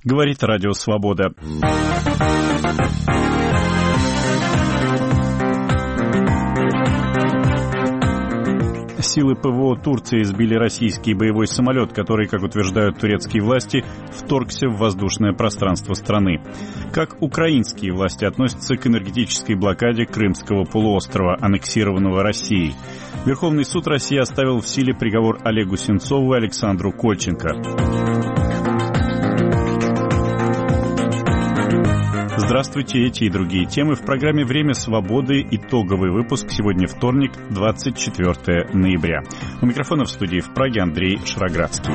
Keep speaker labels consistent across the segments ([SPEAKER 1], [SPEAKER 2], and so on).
[SPEAKER 1] говорит Радио Свобода. Силы ПВО Турции сбили российский боевой самолет, который, как утверждают турецкие власти, вторгся в воздушное пространство страны. Как украинские власти относятся к энергетической блокаде Крымского полуострова, аннексированного Россией? Верховный суд России оставил в силе приговор Олегу Сенцову и Александру Кольченко. Здравствуйте, эти и другие темы в программе «Время свободы». Итоговый выпуск. Сегодня вторник, 24 ноября. У микрофона в студии в Праге Андрей Шароградский.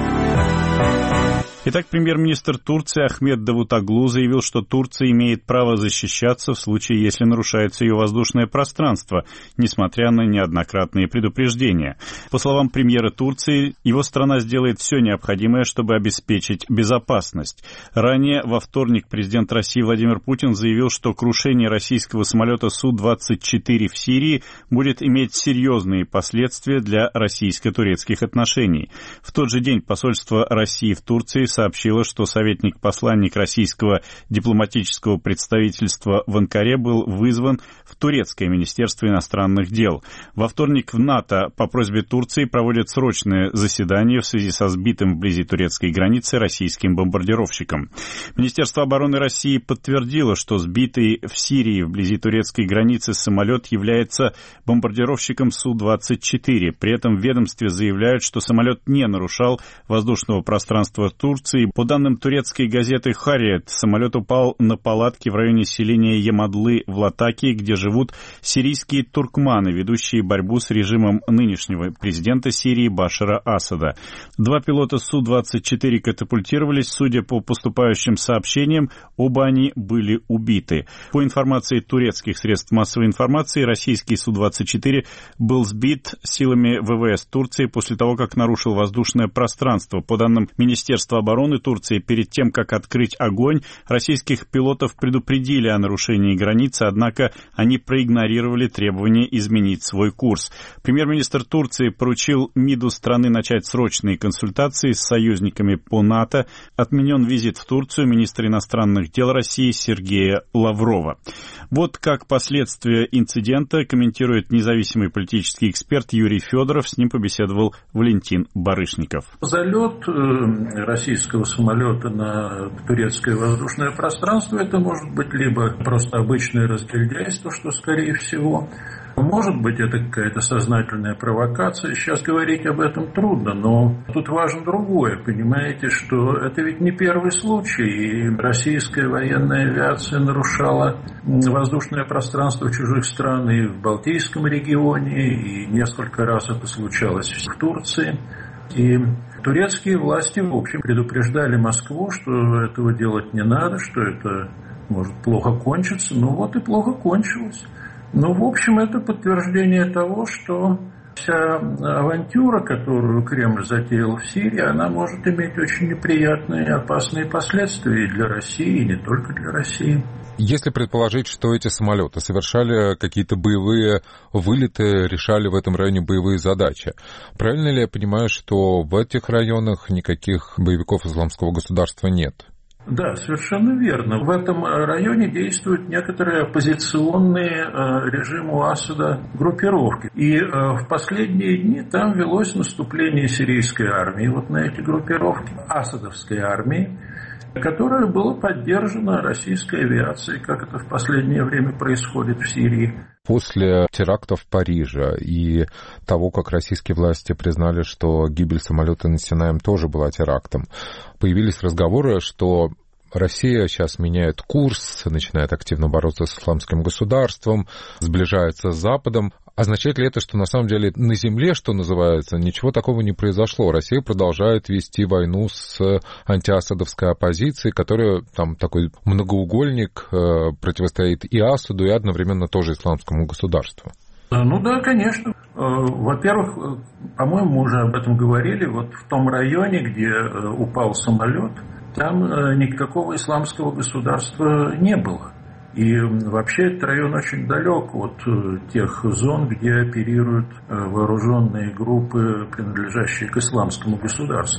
[SPEAKER 1] Итак, премьер-министр Турции Ахмед Давутоглу заявил, что Турция имеет право защищаться в случае, если нарушается ее воздушное пространство, несмотря на неоднократные предупреждения. По словам премьера Турции, его страна сделает все необходимое, чтобы обеспечить безопасность. Ранее, во вторник, президент России Владимир Путин заявил, что крушение российского самолета Су-24 в Сирии будет иметь серьезные последствия для российско-турецких отношений. В тот же день посольство России в Турции сообщила, что советник-посланник российского дипломатического представительства в Анкаре был вызван в турецкое министерство иностранных дел. Во вторник в НАТО по просьбе Турции проводят срочное заседание в связи со сбитым вблизи турецкой границы российским бомбардировщиком. Министерство обороны России подтвердило, что сбитый в Сирии вблизи турецкой границы самолет является бомбардировщиком Су-24. При этом в ведомстве заявляют, что самолет не нарушал воздушного пространства Турции. По данным турецкой газеты «Харриет», самолет упал на палатки в районе селения Ямадлы в Латакии, где живут сирийские туркманы, ведущие борьбу с режимом нынешнего президента Сирии Башара Асада. Два пилота Су-24 катапультировались, судя по поступающим сообщениям, оба они были убиты. По информации турецких средств массовой информации, российский Су-24 был сбит силами ВВС Турции после того, как нарушил воздушное пространство. По данным Министерства обороны Турции, перед тем, как открыть огонь, российских пилотов предупредили о нарушении границы, однако они проигнорировали требование изменить свой курс. Премьер-министр Турции поручил МИДу страны начать срочные консультации с союзниками по НАТО. Отменен визит в Турцию министра иностранных дел России Сергея Лаврова. Вот как последствия инцидента комментирует независимый политический эксперт Юрий Федоров. С ним побеседовал Валентин Барышников.
[SPEAKER 2] Залет российского самолета на турецкое воздушное пространство — это может быть либо просто обычное разгильдяйство, что скорее всего, может быть, это какая-то сознательная провокация. Сейчас говорить об этом трудно, но тут важно другое. Понимаете, что это ведь не первый случай. И российская военная авиация нарушала воздушное пространство чужих стран и в Балтийском регионе, и несколько раз это случалось в Турции. И турецкие власти, в общем, предупреждали Москву, что этого делать не надо, что это может плохо кончиться. Ну вот и плохо кончилось. Ну, в общем, это подтверждение того, что вся авантюра, которую Кремль затеял в Сирии, она может иметь очень неприятные и опасные последствия и для России, и не только для России.
[SPEAKER 3] Если предположить, что эти самолеты совершали какие-то боевые вылеты, решали в этом районе боевые задачи, правильно ли я понимаю, что в этих районах никаких боевиков исламского государства нет?
[SPEAKER 2] Да, совершенно верно. В этом районе действуют некоторые оппозиционные режиму Асада группировки. И в последние дни там велось наступление сирийской армии вот на эти группировки, асадовской армии, которое было поддержано российской авиацией, как это в последнее время происходит в Сирии.
[SPEAKER 3] После терактов в Париже и того, как российские власти признали, что гибель самолета над Синаем тоже была терактом, появились разговоры, что Россия сейчас меняет курс, начинает активно бороться с исламским государством, сближается с Западом. Означает ли это, что на самом деле на земле, что называется, ничего такого не произошло? Россия продолжает вести войну с антиасадовской оппозицией, которая там такой многоугольник, противостоит и Асаду, и одновременно тоже исламскому государству.
[SPEAKER 2] Ну да, конечно. Во-первых, по-моему, мы уже об этом говорили, вот в том районе, где упал самолет, там никакого исламского государства не было. И вообще этот район очень далек от тех зон, где оперируют вооруженные группы, принадлежащие к исламскому государству.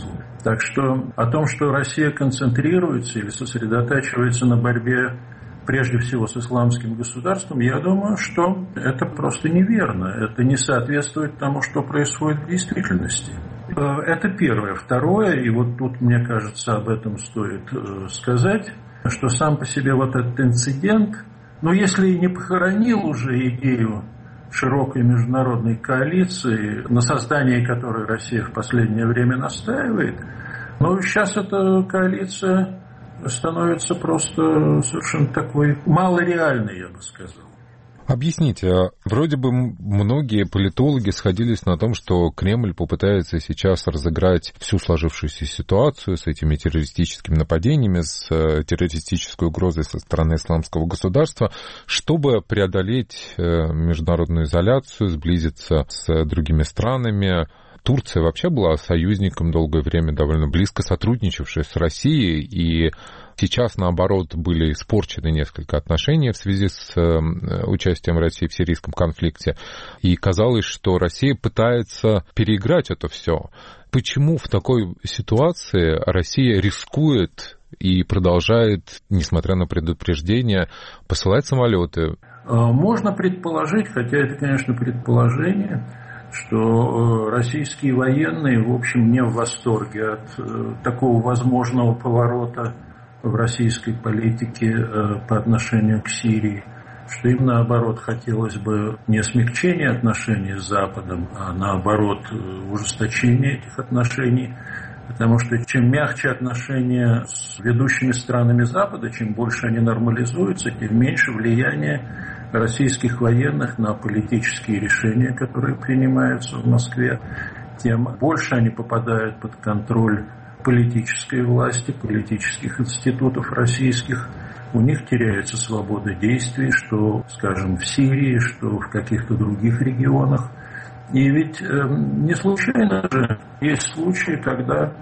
[SPEAKER 2] Так что о том, что Россия концентрируется или сосредотачивается на борьбе прежде всего с исламским государством, я думаю, что это просто неверно. Это не соответствует тому, что происходит в действительности. Это первое. Второе, и вот тут, мне кажется, об этом стоит сказать, что сам по себе вот этот инцидент, если и не похоронил уже идею широкой международной коалиции, на создании которой Россия в последнее время настаивает, но сейчас эта коалиция становится просто совершенно такой малореальной, я бы сказал.
[SPEAKER 3] Объясните, вроде бы многие политологи сходились на том, что Кремль попытается сейчас разыграть всю сложившуюся ситуацию с этими террористическими нападениями, с террористической угрозой со стороны исламского государства, чтобы преодолеть международную изоляцию, сблизиться с другими странами. Турция вообще была союзником долгое время, довольно близко сотрудничавшей с Россией, и сейчас, наоборот, были испорчены несколько отношений в связи с участием России в сирийском конфликте. И казалось, что Россия пытается переиграть это все. Почему в такой ситуации Россия рискует и продолжает, несмотря на предупреждения, посылать самолеты?
[SPEAKER 2] Можно предположить, хотя это, конечно, предположение, что российские военные, в общем, не в восторге от такого возможного поворота в российской политике по отношению к Сирии, что им, наоборот, хотелось бы не смягчения отношений с Западом, а, наоборот, ужесточения этих отношений, потому что чем мягче отношения с ведущими странами Запада, чем больше они нормализуются, тем меньше влияние российских военных на политические решения, которые принимаются в Москве, тем больше они попадают под контроль политической власти, политических институтов российских. У них теряется свобода действий, что, скажем, в Сирии, что в каких-то других регионах. И ведь не случайно же есть случаи, когда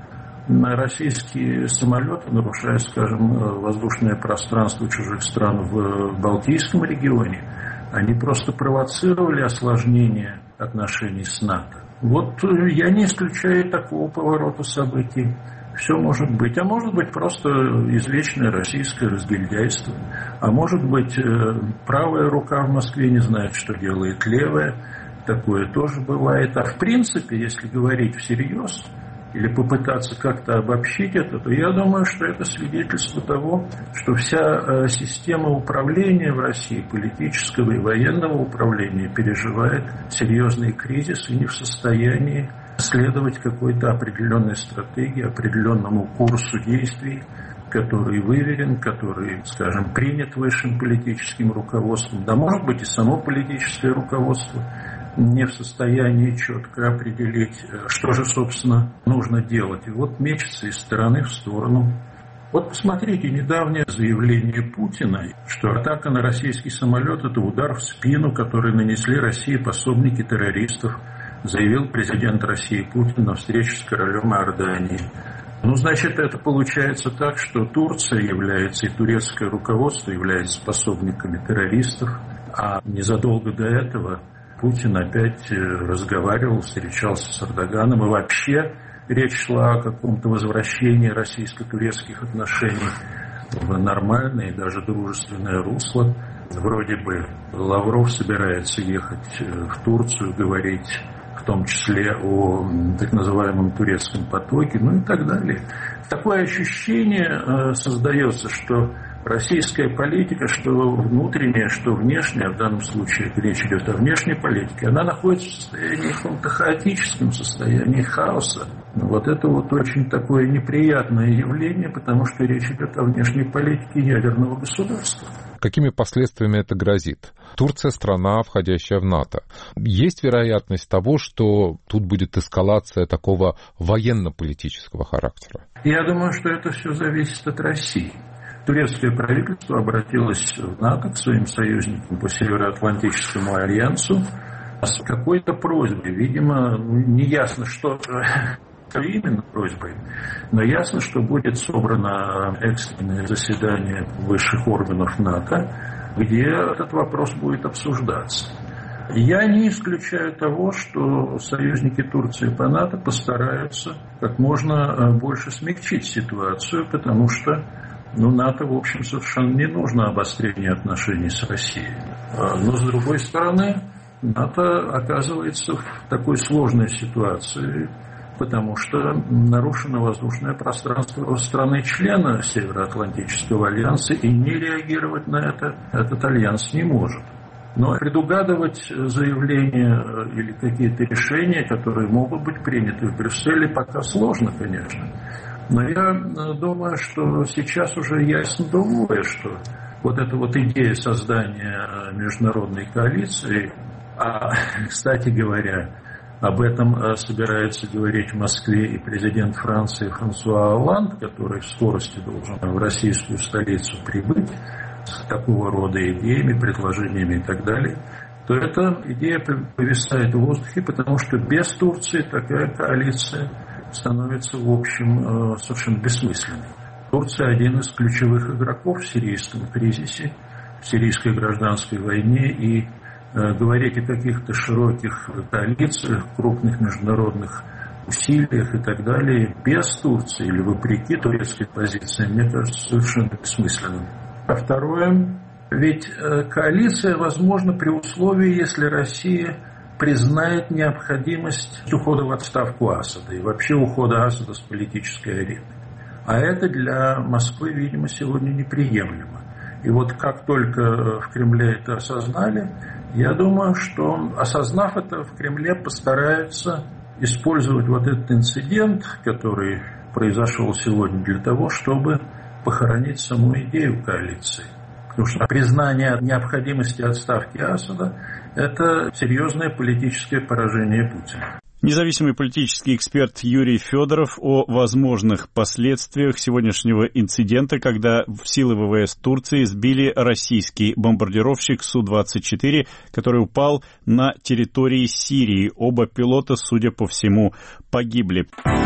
[SPEAKER 2] российские самолеты, нарушая, скажем, воздушное пространство чужих стран в Балтийском регионе, они просто провоцировали осложнение отношений с НАТО. Вот я не исключаю такого поворота событий. Все может быть. А может быть просто извечное российское разгильдяйство. А может быть правая рука в Москве не знает, что делает левая. Такое тоже бывает. А в принципе, если говорить всерьез, или попытаться как-то обобщить это, то я думаю, что это свидетельство того, что вся система управления в России, политического и военного управления, переживает серьезный кризис и не в состоянии следовать какой-то определенной стратегии, определенному курсу действий, который выверен, который, скажем, принят высшим политическим руководством. Да, может быть, и само политическое руководство не в состоянии четко определить, что же, собственно, нужно делать. И вот мечется из стороны в сторону. Вот посмотрите, недавнее заявление Путина, что атака на российский самолет – это удар в спину, который нанесли России пособники террористов, заявил президент России Путин на встрече с королем Иордании. Значит, это получается так, что Турция является, и турецкое руководство является пособниками террористов, а незадолго до этого Путин опять разговаривал, встречался с Эрдоганом, и вообще речь шла о каком-то возвращении российско-турецких отношений в нормальное и даже дружественное русло. Вроде бы Лавров собирается ехать в Турцию, говорить в том числе о так называемом турецком потоке, и так далее. Такое ощущение создается, что российская политика, что внутренняя, что внешняя, в данном случае речь идет о внешней политике, она находится в состоянии каком-то хаотическом состоянии хаоса. Вот это вот очень такое неприятное явление, потому что речь идет о внешней политике ядерного государства.
[SPEAKER 3] Какими последствиями это грозит? Турция – страна, входящая в НАТО. Есть вероятность того, что тут будет эскалация такого военно-политического характера?
[SPEAKER 2] Я думаю, что это все зависит от России. Турецкое правительство обратилось в НАТО к своим союзникам по Североатлантическому альянсу с какой-то просьбой. Видимо, не ясно, что именно просьбой, но ясно, что будет собрано экстренное заседание высших органов НАТО, где этот вопрос будет обсуждаться. Я не исключаю того, что союзники Турции по НАТО постараются как можно больше смягчить ситуацию, потому что НАТО, в общем, совершенно не нужно обострение отношений с Россией. Но, с другой стороны, НАТО оказывается в такой сложной ситуации, потому что нарушено воздушное пространство страны-члена Североатлантического альянса, и не реагировать на это этот альянс не может. Но предугадывать заявления или какие-то решения, которые могут быть приняты в Брюсселе, пока сложно, конечно. Но я думаю, что сейчас уже ясно другое, что вот эта вот идея создания международной коалиции, кстати говоря, об этом собирается говорить в Москве и президент Франции Франсуа Олланд, который в скорости должен в российскую столицу прибыть с такого рода идеями, предложениями и так далее, то эта идея повисает в воздухе, потому что без Турции такая коалиция становится, в общем, совершенно бессмысленной. Турция один из ключевых игроков в сирийском кризисе, в сирийской гражданской войне, и говорить о каких-то широких коалициях, крупных международных усилиях и так далее без Турции или вопреки турецкой позиции, мне кажется, совершенно бессмысленным. А второе, ведь коалиция возможна при условии, если Россия признает необходимость ухода в отставку Асада и вообще ухода Асада с политической арены. А это для Москвы, видимо, сегодня неприемлемо. И вот как только в Кремле это осознали, я думаю, что, осознав это, в Кремле постараются использовать вот этот инцидент, который произошел сегодня, для того, чтобы похоронить саму идею коалиции. Потому что признание необходимости отставки Асада – это серьезное политическое поражение Путина.
[SPEAKER 1] Независимый политический эксперт Юрий Федоров о возможных последствиях сегодняшнего инцидента, когда силы ВВС Турции сбили российский бомбардировщик Су-24, который упал на территории Сирии. Оба пилота, судя по всему, погибли.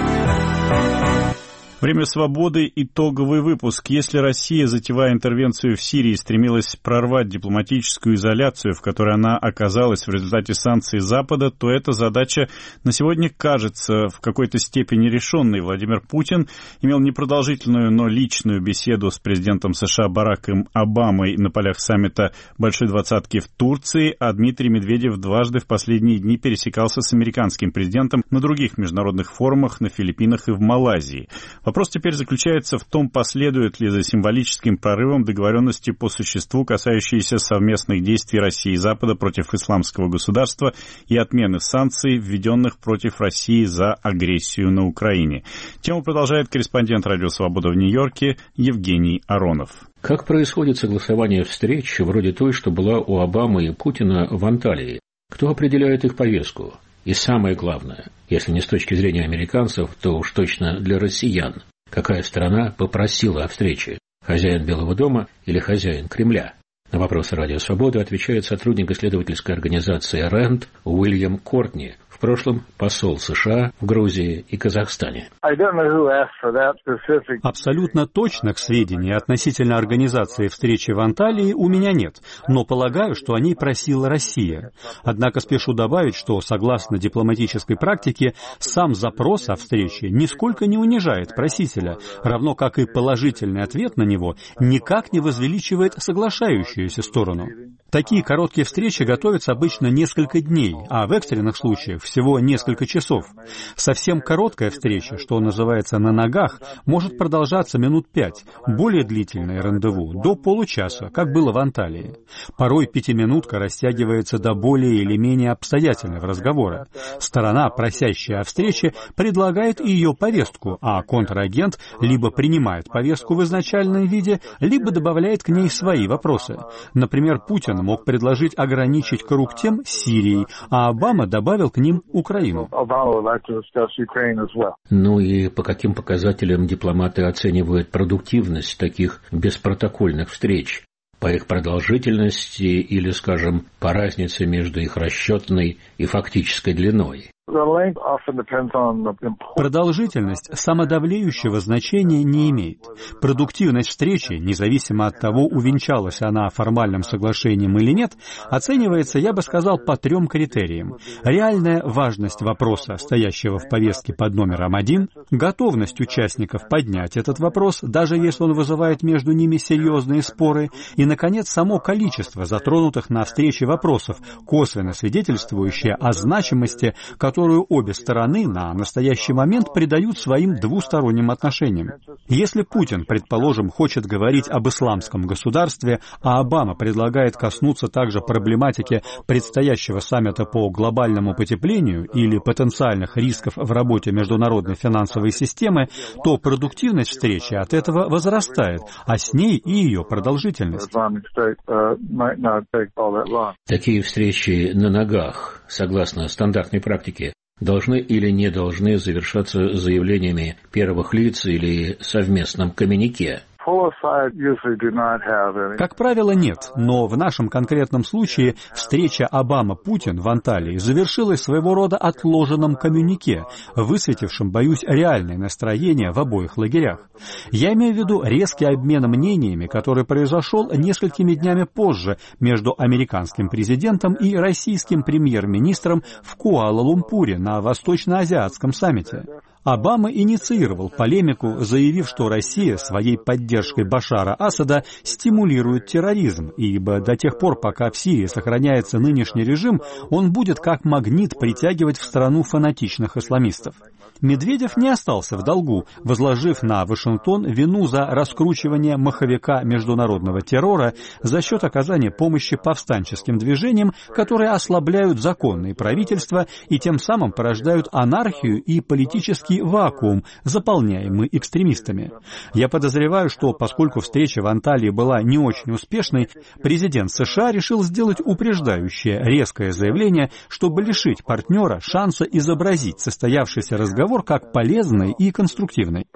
[SPEAKER 1] Время свободы. Итоговый выпуск. Если Россия, затевая интервенцию в Сирии, стремилась прорвать дипломатическую изоляцию, в которой она оказалась в результате санкций Запада, то эта задача на сегодня кажется в какой-то степени решенной. Владимир Путин имел непродолжительную, но личную беседу с президентом США Бараком Обамой на полях саммита Большой Двадцатки в Турции, а Дмитрий Медведев дважды в последние дни пересекался с американским президентом на других международных форумах на Филиппинах и в Малайзии. Вопрос теперь заключается в том, последует ли за символическим прорывом договоренности по существу, касающиеся совместных действий России и Запада против исламского государства и отмены санкций, введенных против России за агрессию на Украине. Тему продолжает корреспондент «Радио Свобода» в Нью-Йорке Евгений Аронов.
[SPEAKER 4] Как происходит согласование встреч, вроде той, что была у Обамы и Путина в Анталии? Кто определяет их повестку? И самое главное, если не с точки зрения американцев, то уж точно для россиян. Какая страна попросила о встрече? Хозяин Белого дома или хозяин Кремля? На вопросы «Радио Свобода» отвечает сотрудник исследовательской организации «Рэнд» Уильям Кортни, в прошлом посол США в Грузии и Казахстане.
[SPEAKER 5] Абсолютно точных сведений относительно организации встречи в Анталии у меня нет, но полагаю, что о ней просила Россия. Однако спешу добавить, что, согласно дипломатической практике, сам запрос о встрече нисколько не унижает просителя, равно как и положительный ответ на него никак не возвеличивает соглашающуюся сторону. Такие короткие встречи готовятся обычно несколько дней, а в экстренных случаях всего несколько часов. Совсем короткая встреча, что называется на ногах, может продолжаться минут 5, более длительное рандеву до получаса, как было в Анталии. Порой пятиминутка растягивается до более или менее обстоятельного разговора. Сторона, просящая о встрече, предлагает ее повестку, а контрагент либо принимает повестку в изначальном виде, либо добавляет к ней свои вопросы. Например, Путин мог предложить ограничить круг тем Сирией, а Обама добавил к ним Украину.
[SPEAKER 4] Ну и по каким показателям дипломаты оценивают продуктивность таких беспротокольных встреч? По их продолжительности или, скажем, по разнице между их расчетной и фактической длиной?
[SPEAKER 5] Продолжительность самодовлеющего значения не имеет. Продуктивность встречи, независимо от того, увенчалась она формальным соглашением или нет, оценивается, я бы сказал, по 3 критериям. Реальная важность вопроса, стоящего в повестке под номером 1, готовность участников поднять этот вопрос, даже если он вызывает между ними серьезные споры, и, наконец, само количество затронутых на встрече вопросов, косвенно свидетельствующее о значимости, которую обе стороны на настоящий момент придают своим двусторонним отношениям. Если Путин, предположим, хочет говорить об исламском государстве, а Обама предлагает коснуться также проблематики предстоящего саммита по глобальному потеплению или потенциальных рисков в работе международной финансовой системы, то продуктивность встречи от этого возрастает, а с ней и ее продолжительность.
[SPEAKER 4] Такие встречи на ногах, согласно стандартной практике, должны или не должны завершаться заявлениями первых лиц или совместном коммюнике?
[SPEAKER 5] Как правило, нет, но в нашем конкретном случае встреча Обама-Путин в Анталии завершилась своего рода отложенным коммюнике, высветившим, боюсь, реальное настроение в обоих лагерях. Я имею в виду резкий обмен мнениями, который произошел несколькими днями позже между американским президентом и российским премьер-министром в Куала-Лумпуре на Восточно-Азиатском саммите. Обама инициировал полемику, заявив, что Россия своей поддержкой Башара Асада стимулирует терроризм, ибо до тех пор, пока в Сирии сохраняется нынешний режим, он будет как магнит притягивать в страну фанатичных исламистов. Медведев не остался в долгу, возложив на Вашингтон вину за раскручивание маховика международного террора за счет оказания помощи повстанческим движениям, которые ослабляют законные правительства и тем самым порождают анархию и политический вакуум, заполняемый экстремистами. Я подозреваю, что поскольку встреча в Анталии была не очень успешной, президент США решил сделать упреждающее резкое заявление, чтобы лишить партнера шанса изобразить состоявшийся разговор как полезный и конструктивный.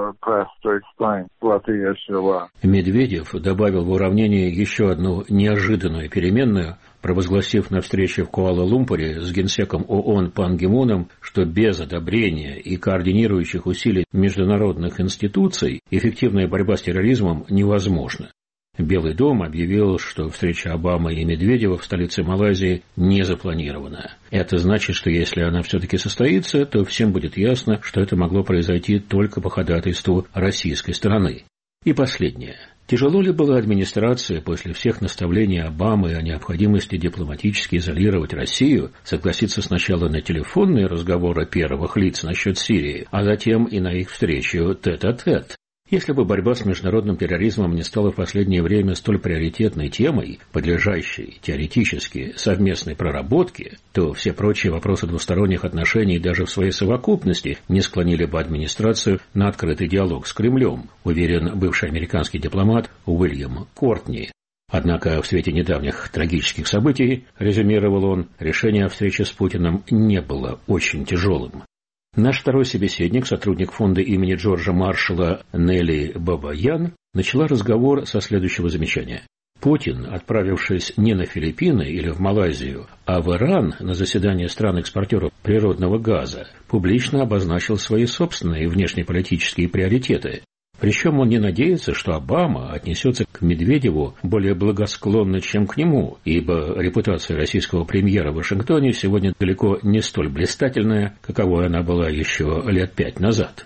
[SPEAKER 4] Медведев добавил в уравнение еще одну неожиданную переменную, провозгласив на встрече в Куала-Лумпуре с генсеком ООН Пан Ги Муном, что без одобрения и координирующих усилий международных институций эффективная борьба с терроризмом невозможна. Белый дом объявил, что встреча Обамы и Медведева в столице Малайзии не запланирована. Это значит, что если она все-таки состоится, то всем будет ясно, что это могло произойти только по ходатайству российской стороны. И последнее. Тяжело ли было администрации после всех наставлений Обамы о необходимости дипломатически изолировать Россию согласиться сначала на телефонные разговоры первых лиц насчет Сирии, а затем и на их встречу тет-а-тет? Если бы борьба с международным терроризмом не стала в последнее время столь приоритетной темой, подлежащей теоретически совместной проработке, то все прочие вопросы двусторонних отношений даже в своей совокупности не склонили бы администрацию на открытый диалог с Кремлем, уверен бывший американский дипломат Уильям Кортни. Однако в свете недавних трагических событий, резюмировал он, решение о встрече с Путиным не было очень тяжелым. Наш второй собеседник, сотрудник фонда имени Джорджа Маршалла Нелли Бабаян, начала разговор со следующего замечания. Путин, отправившись не на Филиппины или в Малайзию, а в Иран на заседание стран-экспортеров природного газа, публично обозначил свои собственные внешнеполитические приоритеты. Причем он не надеется, что Обама отнесется к Медведеву более благосклонно, чем к нему, ибо репутация российского премьера в Вашингтоне сегодня далеко не столь блистательная, каковой она была еще лет 5 назад.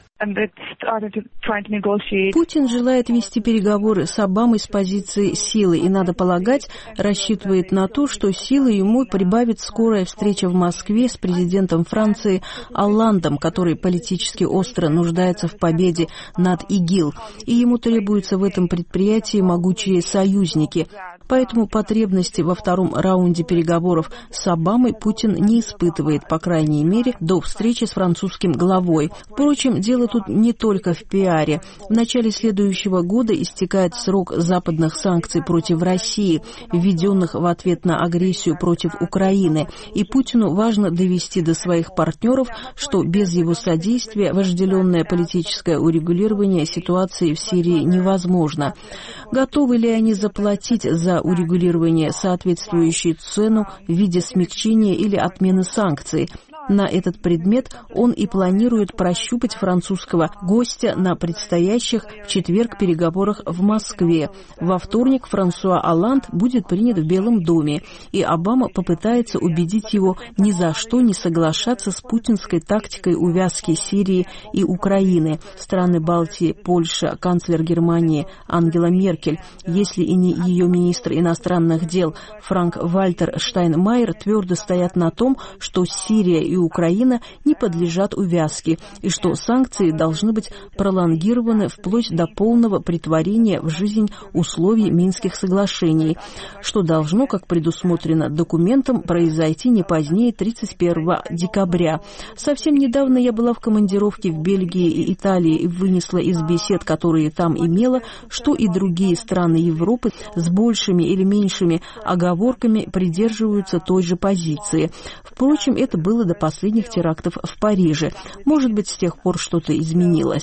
[SPEAKER 6] Путин желает вести переговоры с Обамой с позиции силы и, надо полагать, рассчитывает на то, что силы ему прибавит скорая встреча в Москве с президентом Франции Олландом, который политически остро нуждается в победе над ИГИЛ, и ему требуются в этом предприятии могучие союзники. Поэтому потребности во втором раунде переговоров с Обамой Путин не испытывает, по крайней мере, до встречи с французским главой. Впрочем, дело тут не только в пиаре. В начале следующего года истекает срок западных санкций против России, введенных в ответ на агрессию против Украины, и Путину важно довести до своих партнеров, что без его содействия вожделенное политическое урегулирование ситуации в Сирии невозможно. Готовы ли они заплатить за урегулирование соответствующую цену в виде смягчения или отмены санкций? На этот предмет он и планирует прощупать французского гостя на предстоящих в четверг переговорах в Москве. Во вторник Франсуа Олланд будет принят в Белом доме, и Обама попытается убедить его ни за что не соглашаться с путинской тактикой увязки Сирии и Украины. Страны Балтии, Польша, канцлер Германии Ангела Меркель, если и не ее министр иностранных дел Франк-Вальтер Штайнмайер, твердо стоят на том, что Сирия и Украина не подлежат увязке, и что санкции должны быть пролонгированы вплоть до полного претворения в жизнь условий Минских соглашений, что должно, как предусмотрено документом, произойти не позднее 31 декабря. Совсем недавно я была в командировке в Бельгии и Италии и вынесла из бесед, которые там имела, что и другие страны Европы с большими или меньшими оговорками придерживаются той же позиции. Впрочем, это было до последних терактов в Париже. Может быть, с тех пор что-то изменилось.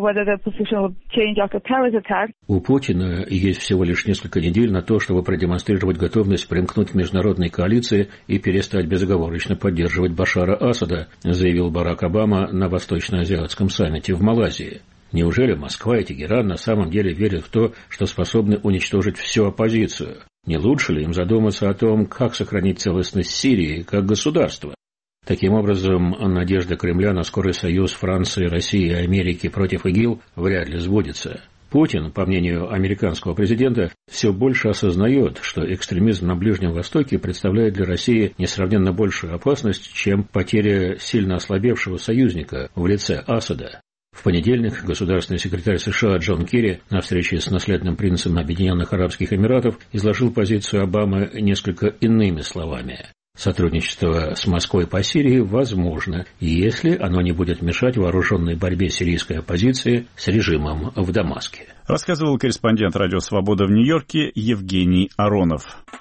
[SPEAKER 4] У Путина есть всего лишь несколько недель на то, чтобы продемонстрировать готовность примкнуть к международной коалиции и перестать безоговорочно поддерживать Башара Асада, заявил Барак Обама на Восточно-Азиатском саммите в Малайзии. Неужели Москва и Тегеран на самом деле верят в то, что способны уничтожить всю оппозицию? Не лучше ли им задуматься о том, как сохранить целостность Сирии как государства? Таким образом, надежда Кремля на скорый союз Франции, России и Америки против ИГИЛ вряд ли сбудется. Путин, по мнению американского президента, все больше осознает, что экстремизм на Ближнем Востоке представляет для России несравненно большую опасность, чем потеря сильно ослабевшего союзника в лице Асада. В понедельник государственный секретарь США Джон Керри на встрече с наследным принцем Объединенных Арабских Эмиратов изложил позицию Обамы несколько иными словами. Сотрудничество с Москвой по Сирии возможно, если оно не будет мешать вооруженной борьбе сирийской оппозиции с режимом в Дамаске.
[SPEAKER 1] Рассказывал корреспондент «Радио Свобода» в Нью-Йорке Евгений Аронов.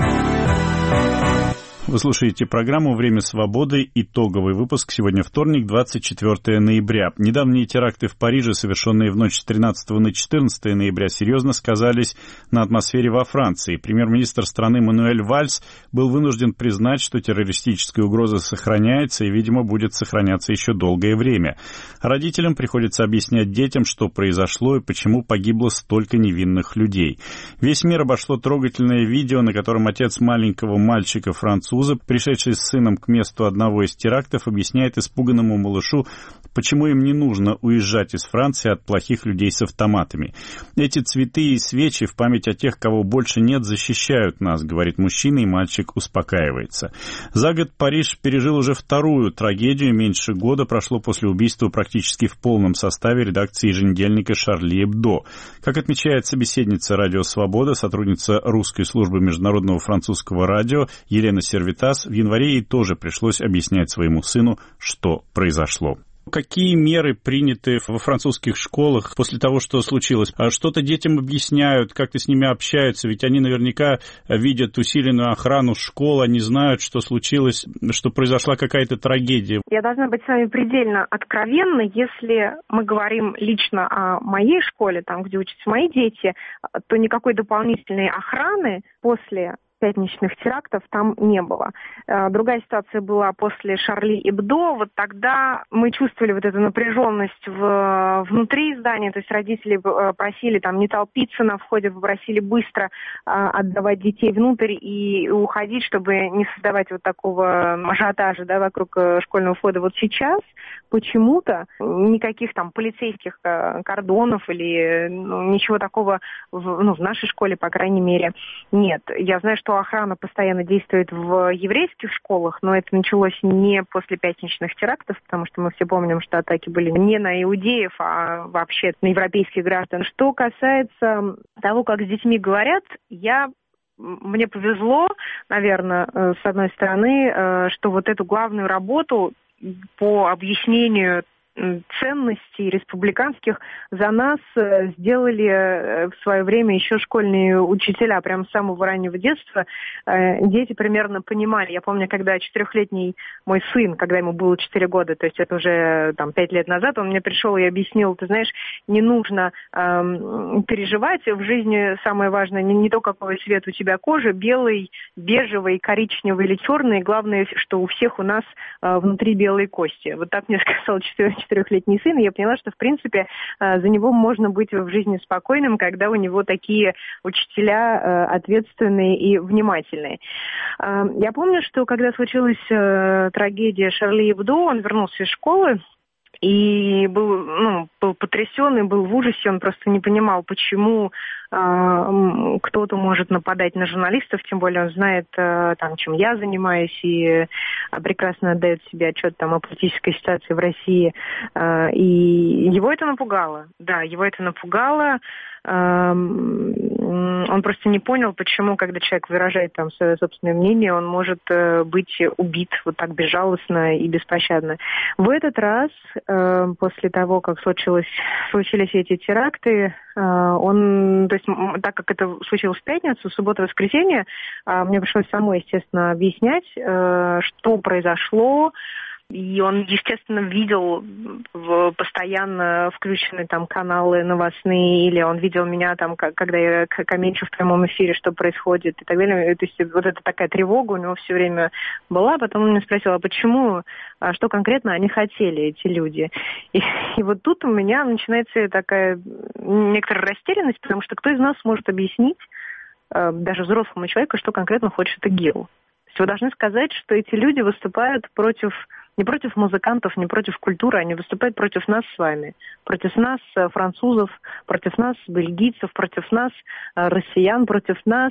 [SPEAKER 1] Вы слушаете программу «Время свободы». Итоговый выпуск. Сегодня вторник, 24 ноября. Недавние теракты в Париже, совершенные в ночь с 13 на 14 ноября, серьезно сказались на атмосфере во Франции. Премьер-министр страны Мануэль Вальс был вынужден признать, что террористическая угроза сохраняется и, видимо, будет сохраняться еще долгое время. Родителям приходится объяснять детям, что произошло и почему погибло столько невинных людей. Весь мир обошло трогательное видео, на котором отец маленького мальчика-француза, пришедший с сыном к месту одного из терактов, объясняет испуганному малышу, почему им не нужно уезжать из Франции от плохих людей с автоматами. Эти цветы и свечи в память о тех, кого больше нет, защищают нас, говорит мужчина, и мальчик успокаивается. За год Париж пережил уже вторую трагедию. Меньше года прошло после убийства практически в полном составе редакции еженедельника «Шарли Эбдо». Как отмечает собеседница «Радио Свобода», сотрудница русской службы международного французского радио Елена Сервитас, в январе ей тоже пришлось объяснять своему сыну, что произошло. Какие меры приняты во французских школах после того, что случилось? Что-то детям объясняют, как-то с ними общаются, ведь они наверняка видят усиленную охрану школ, они знают, что случилось, что произошла какая-то трагедия.
[SPEAKER 7] Я должна быть с вами предельно откровенна. Если мы говорим лично о моей школе, там, где учатся мои дети, то никакой дополнительной охраны после пятничных терактов там не было. Другая ситуация была после Шарли Эбдо. Вот тогда мы чувствовали вот эту напряженность внутри здания, то есть родители просили там не толпиться на входе, попросили быстро отдавать детей внутрь и уходить, чтобы не создавать вот такого ажиотажа, да, вокруг школьного входа. Вот сейчас почему-то никаких там полицейских кордонов или ничего такого в нашей школе, по крайней мере, нет. Я знаю, что охрана постоянно действует в еврейских школах, но это началось не после пятничных терактов, потому что мы все помним, что атаки были не на иудеев, а вообще на европейских граждан. Что касается того, как с детьми говорят, мне повезло, наверное, с одной стороны, что вот эту главную работу по объяснению ценностей республиканских за нас сделали в свое время еще школьные учителя. Прямо с самого раннего детства дети примерно понимали. Я помню, когда 4-летний мой сын, когда ему было 4 года, то есть это уже 5 лет назад, он мне пришел и объяснил, ты знаешь, не нужно переживать. В жизни самое важное не то, какой цвет у тебя кожи, белый, бежевый, коричневый или черный. Главное, что у всех у нас внутри белые кости. Вот так мне сказал 4-летний сын, и я поняла, что, в принципе, за него можно быть в жизни спокойным, когда у него такие учителя ответственные и внимательные. Я помню, что когда случилась трагедия Шарли Эбдо, он вернулся из школы, и был потрясен и был в ужасе, он просто не понимал, почему кто-то может нападать на журналистов, тем более он знает, чем я занимаюсь, и прекрасно отдает себе отчет о политической ситуации в России. И его это напугало. Да, его это напугало. Он просто не понял, почему, когда человек выражает свое собственное мнение, он может быть убит вот так безжалостно и беспощадно. В этот раз, после того, как случились эти теракты, так как это случилось в пятницу, в субботу, воскресенье, мне пришлось самой, естественно, объяснять, что произошло. И он, естественно, видел постоянно включенные каналы новостные, или он видел меня когда я комментирую в прямом эфире, что происходит и так далее. То есть вот это такая тревога у него все время была. Потом он меня спросил, а почему, что конкретно они хотели, эти люди. И вот тут у меня начинается такая некоторая растерянность, потому что кто из нас может объяснить даже взрослому человеку, что конкретно хочет ИГИЛ. То есть вы должны сказать, что эти люди выступают не против музыкантов, не против культуры, они выступают против нас с вами, против нас, французов, против нас, бельгийцев, против нас, россиян, против нас,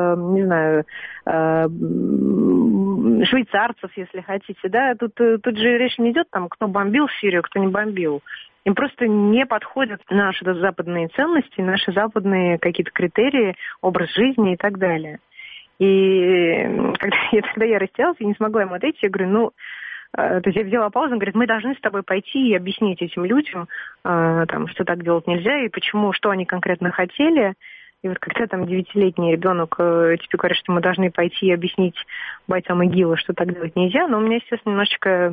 [SPEAKER 7] швейцарцев, если хотите, да, тут же речь не идет кто бомбил Сирию, кто не бомбил. Им просто не подходят наши западные ценности, наши западные какие-то критерии, образ жизни и так далее. И когда я растерялась, я не смогла ему ответить, я говорю, то есть я взяла паузу, он говорит, мы должны с тобой пойти и объяснить этим людям, что так делать нельзя, и почему, что они конкретно хотели. И вот когда 9-летний ребенок тебе говорит, что мы должны пойти и объяснить бойцам ИГИЛа, что так делать нельзя, но у меня, естественно, немножечко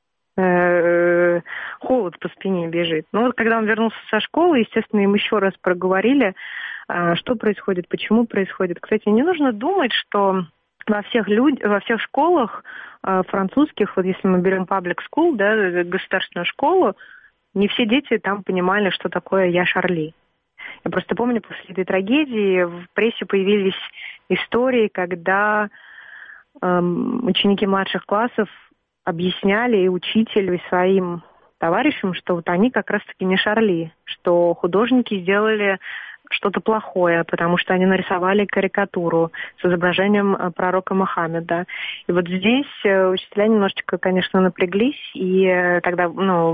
[SPEAKER 7] холод по спине бежит. Но вот когда он вернулся со школы, естественно, им еще раз проговорили, что происходит, почему происходит. Кстати, не нужно думать, что во всех школах французских, вот если мы берем public school, да, государственную школу, не все дети там понимали, что такое «Я Шарли». Я просто помню, после этой трагедии в прессе появились истории, когда ученики младших классов объясняли и учителю, и своим товарищам, что вот они как раз-таки не Шарли, что художники сделали что-то плохое, потому что они нарисовали карикатуру с изображением пророка Мухаммеда. И вот здесь учителя немножечко, конечно, напряглись, и тогда,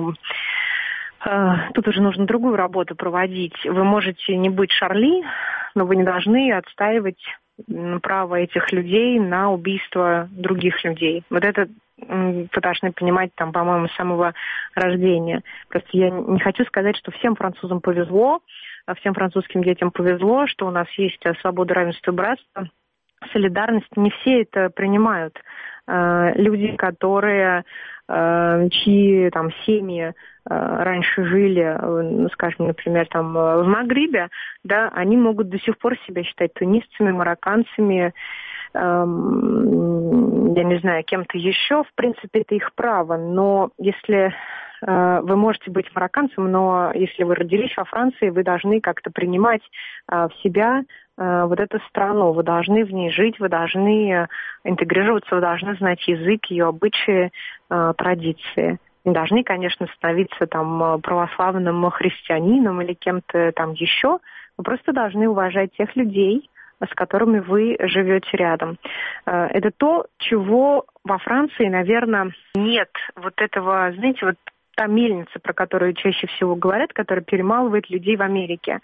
[SPEAKER 7] тут уже нужно другую работу проводить. Вы можете не быть Шарли, но вы не должны отстаивать право этих людей на убийство других людей. Вот это вы должны понимать, по-моему, с самого рождения. Просто я не хочу сказать, что всем французам повезло, всем французским детям повезло, что у нас есть свобода, равенство и братство, солидарность. Не все это принимают. Люди, чьи семьи раньше жили, скажем, например, в Магрибе, да, они могут до сих пор себя считать тунисцами, марокканцами, я не знаю, кем-то еще. В принципе, это их право. Но если вы можете быть марокканцем, но если вы родились во Франции, вы должны как-то принимать в себя вот эту страну. Вы должны в ней жить, вы должны интегрироваться, вы должны знать язык, ее обычаи, традиции. Не должны, конечно, становиться православным христианином или кем-то еще. Вы просто должны уважать тех людей, с которыми вы живете рядом. Это то, чего во Франции, наверное, нет. Вот этого, знаете, вот та мельница, про которую чаще всего говорят, которая перемалывает людей в Америке.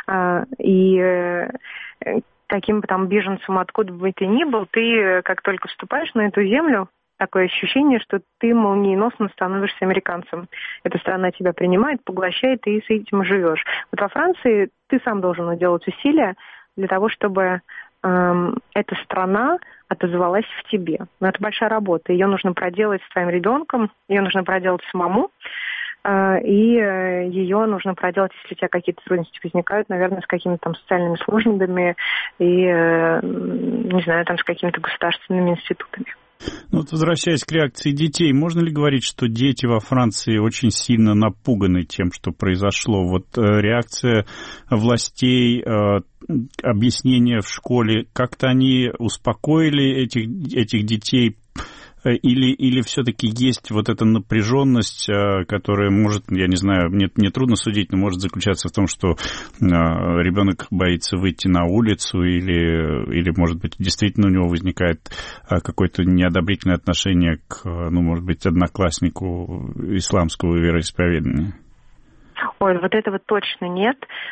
[SPEAKER 7] И каким бы беженцем, откуда бы ты ни был, ты, как только вступаешь на эту землю, такое ощущение, что ты молниеносно становишься американцем. Эта страна тебя принимает, поглощает, и с этим живешь. Вот во Франции ты сам должен делать усилия для того, чтобы эта страна отозвалась в тебе. Но это большая работа. Ее нужно проделать с твоим ребенком, ее нужно проделать самому, и ее нужно проделать, если у тебя какие-то трудности возникают, наверное, с какими-то там социальными службами и, не знаю, там с какими-то государственными институтами.
[SPEAKER 1] Ну, вот возвращаясь к реакции детей, можно ли говорить, что дети во Франции очень сильно напуганы тем, что произошло? Вот реакция властей, объяснения в школе, как-то они успокоили этих детей? Или все-таки есть вот эта напряженность, которая может, я не знаю, мне трудно судить, но может заключаться в том, что ребенок боится выйти на улицу, или может быть, действительно у него возникает какое-то неодобрительное отношение к, ну, может быть, однокласснику исламского вероисповедания?
[SPEAKER 7] Ой, вот этого точно нет.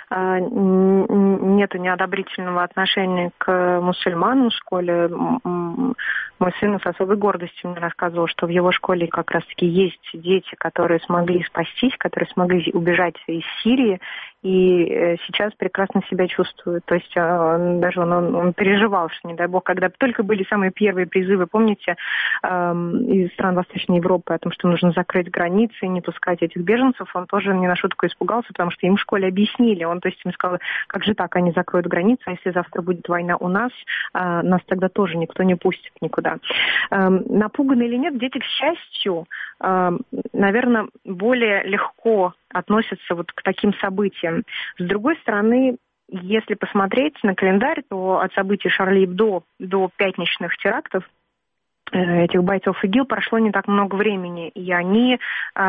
[SPEAKER 7] Нету неодобрительного отношения к мусульманам в школе. Мой сын с особой гордостью мне рассказывал, что в его школе как раз-таки есть дети, которые смогли спастись, которые смогли убежать из Сирии, и сейчас прекрасно себя чувствуют. То есть даже он переживал, что, не дай бог, когда только были самые первые призывы, помните, из стран Восточной Европы о том, что нужно закрыть границы и не пускать этих беженцев, он тоже не на шутку испугался, потому что им в школе объяснили. Он, то есть, им сказал, как же так, они закроют границы, а если завтра будет война у нас, нас тогда тоже никто не пустит никуда. Напуганы или нет, дети, к счастью, наверное, более легко относятся вот к таким событиям. С другой стороны, если посмотреть на календарь, то от событий Шарли Эбдо до пятничных терактов этих бойцов ИГИЛ прошло не так много времени, и они...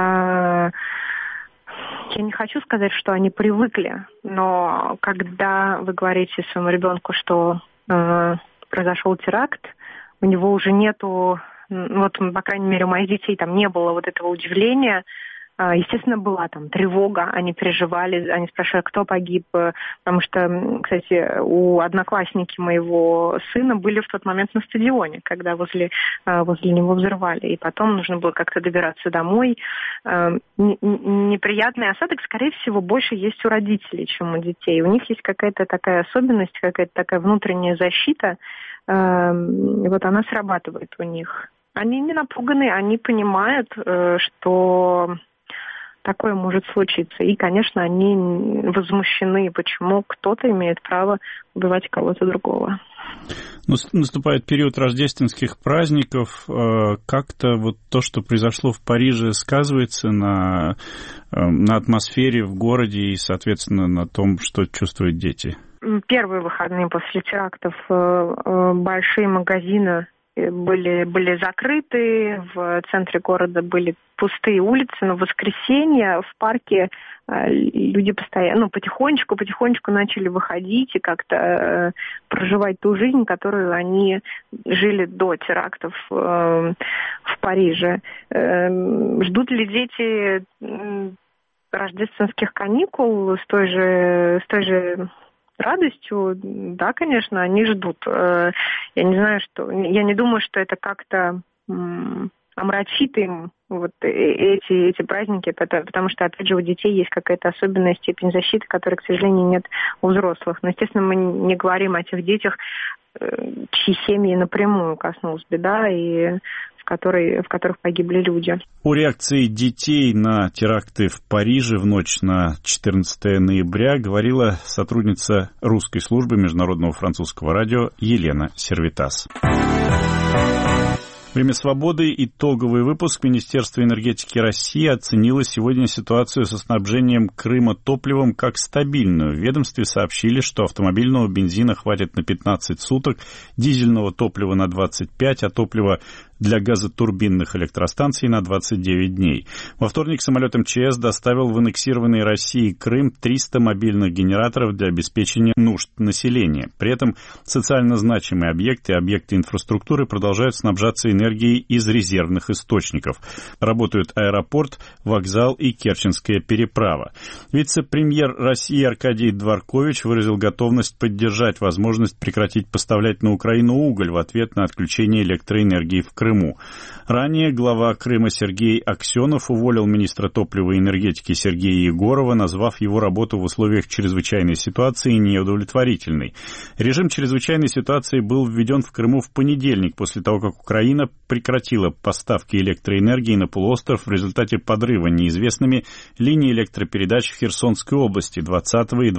[SPEAKER 7] Я не хочу сказать, что они привыкли, но когда вы говорите своему ребенку, что произошел теракт, у него уже нету, вот, по крайней мере, у моих детей там не было вот этого удивления. Естественно, была там тревога, они переживали, они спрашивали, кто погиб, потому что, кстати, у одноклассники моего сына были в тот момент на стадионе, когда возле него взрывали, и потом нужно было как-то добираться домой. Неприятный осадок, скорее всего, больше есть у родителей, чем у детей. У них есть какая-то такая особенность, какая-то такая внутренняя защита, и вот она срабатывает у них. Они не напуганы, они понимают, что такое может случиться. И, конечно, они возмущены, почему кто-то имеет право убивать кого-то другого.
[SPEAKER 1] Наступает период рождественских праздников. Как-то вот то, что произошло в Париже, сказывается на атмосфере в городе и, соответственно, на том, что чувствуют дети?
[SPEAKER 7] Первые выходные после терактов большие магазины были закрыты, в центре города были пустые улицы, но в воскресенье в парке люди постоянно, потихонечку начали выходить и как-то проживать ту жизнь, которую они жили до терактов в Париже. Ждут ли дети рождественских каникул с той же радостью? Да, конечно, они ждут. Я не думаю, что это как-то омрачит им вот эти праздники, потому что, опять же, у детей есть какая-то особенная степень защиты, которой, к сожалению, нет у взрослых. Но, естественно, мы не говорим о тех детях, чьи семьи напрямую коснулась беда и в которых погибли люди.
[SPEAKER 1] О реакции детей на теракты в Париже в ночь на 14 ноября говорила сотрудница русской службы Международного французского радио Елена Сервитас. Время свободы. Итоговый выпуск. Министерство энергетики России оценило сегодня ситуацию со снабжением Крыма топливом как стабильную. В ведомстве сообщили, что автомобильного бензина хватит на 15 суток, дизельного топлива на 25, а топлива для газотурбинных электростанций на 29 дней. Во вторник самолет МЧС доставил в аннексированный Россией Крым 300 мобильных генераторов для обеспечения нужд населения. При этом социально значимые объекты и объекты инфраструктуры продолжают снабжаться энергией электроэнергией из резервных источников. Работают аэропорт, вокзал и Керченская переправа. Вице-премьер России Аркадий Дворкович выразил готовность поддержать возможность прекратить поставлять на Украину уголь в ответ на отключение электроэнергии в Крыму. Ранее глава Крыма Сергей Аксенов уволил министра топлива и энергетики Сергея Егорова, назвав его работу в условиях чрезвычайной ситуации неудовлетворительной. Режим чрезвычайной ситуации был введен в Крыму в понедельник, после того, как Украина прекратила поставки электроэнергии на полуостров в результате подрыва неизвестными линий электропередач в Херсонской области 20 и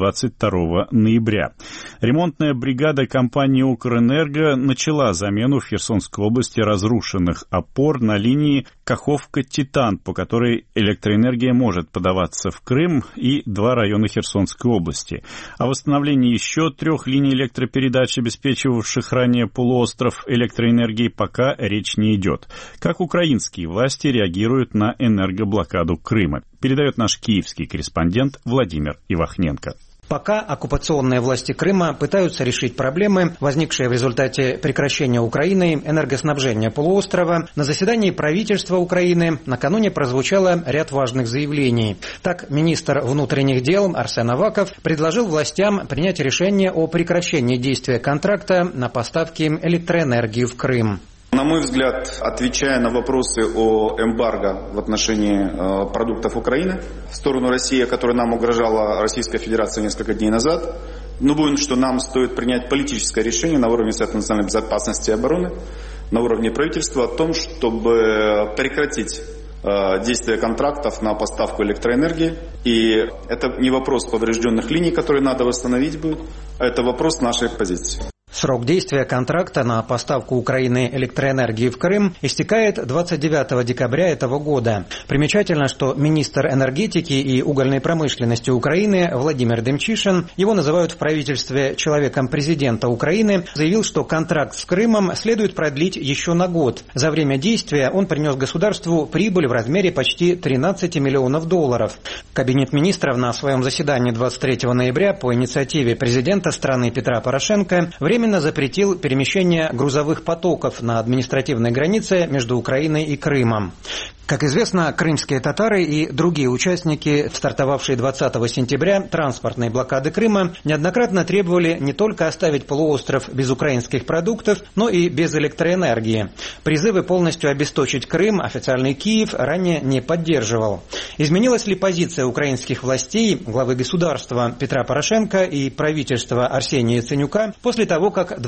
[SPEAKER 1] 22 ноября. Ремонтная бригада компании «Укрэнерго» начала замену в Херсонской области разрушенных опор на линии Каховка-Титан, по которой электроэнергия может подаваться в Крым и 2 района Херсонской области. О восстановлении еще 3 линий электропередач, обеспечивавших ранее полуостров электроэнергией, пока речь не идет. Как украинские власти реагируют на энергоблокаду Крыма, передает наш киевский корреспондент Владимир Ивахненко.
[SPEAKER 8] Пока оккупационные власти Крыма пытаются решить проблемы, возникшие в результате прекращения Украиной энергоснабжения полуострова, на заседании правительства Украины накануне прозвучало ряд важных заявлений. Так, министр внутренних дел Арсен Аваков предложил властям принять решение о прекращении действия контракта на поставки электроэнергии в Крым.
[SPEAKER 9] На мой взгляд, отвечая на вопросы о эмбарго в отношении продуктов Украины в сторону России, которая нам угрожала Российская Федерация несколько дней назад, думаю, что нам стоит принять политическое решение на уровне Совета национальной безопасности и обороны, на уровне правительства о том, чтобы прекратить действие контрактов на поставку электроэнергии. И это не вопрос поврежденных линий, которые надо восстановить будет, а это вопрос нашей позиции.
[SPEAKER 8] Срок действия контракта на поставку Украины электроэнергии в Крым истекает 29 декабря этого года. Примечательно, что министр энергетики и угольной промышленности Украины Владимир Демчишин, его называют в правительстве человеком президента Украины, заявил, что контракт с Крымом следует продлить еще на год. За время действия он принес государству прибыль в размере почти 13 миллионов долларов. Кабинет министров на своем заседании 23 ноября по инициативе президента страны Петра Порошенко временно запретил перемещение грузовых потоков на административной границе между Украиной и Крымом. Как известно, крымские татары и другие участники, стартовавшие 20 сентября транспортной блокады Крыма, неоднократно требовали не только оставить полуостров без украинских продуктов, но и без электроэнергии. Призывы полностью обесточить Крым официальный Киев ранее не поддерживал. Изменилась ли позиция украинских властей, главы государства Петра Порошенко и правительства Арсения Яценюка после того, как